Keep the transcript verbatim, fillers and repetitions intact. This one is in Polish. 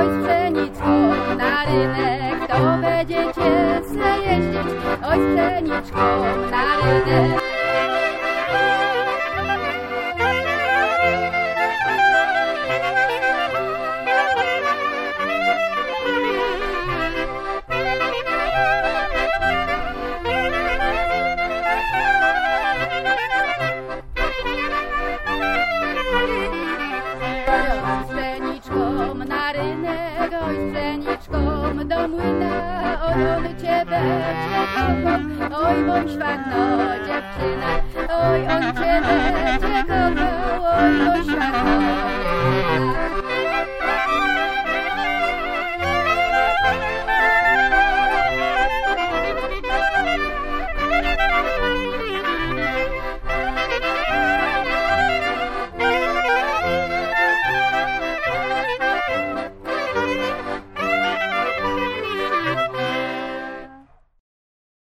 oj z pszeniczką na rynek, to będziecie se jeździć, oj z pszeniczką na rynek. Z pszeniczką na rynek, oj z pszeniczką do młyna, oj on cię będzie kochał, oj bądź ładno dziewczyna, oj on cię będzie kochał, oj bądź ładno dziewczyna.